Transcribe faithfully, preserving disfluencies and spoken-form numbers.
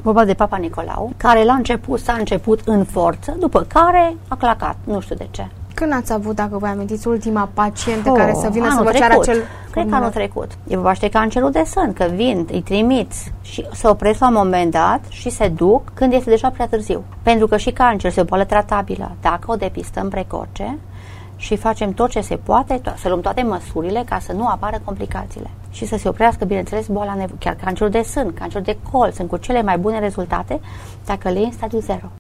vorba de Papa Nicolau, care la început s-a început în forță, după care a clacat, nu știu de ce. Când ați avut, dacă vă amintiți, ultima pacientă oh, care să vină să vă trecut. ceară acel... Cred că anul trecut. E vorba de cancerul de sân, că vin, îi trimiți și se opresc la un moment dat și se duc când este deja prea târziu. Pentru că și cancer este o boală tratabilă dacă o depistăm precoce și facem tot ce se poate, to- să luăm toate măsurile ca să nu apară complicațiile. Și să se oprească, bineînțeles, boala, nev- chiar cancerul de sân, cancerul de col, sunt cu cele mai bune rezultate dacă le iei în stadiu zero.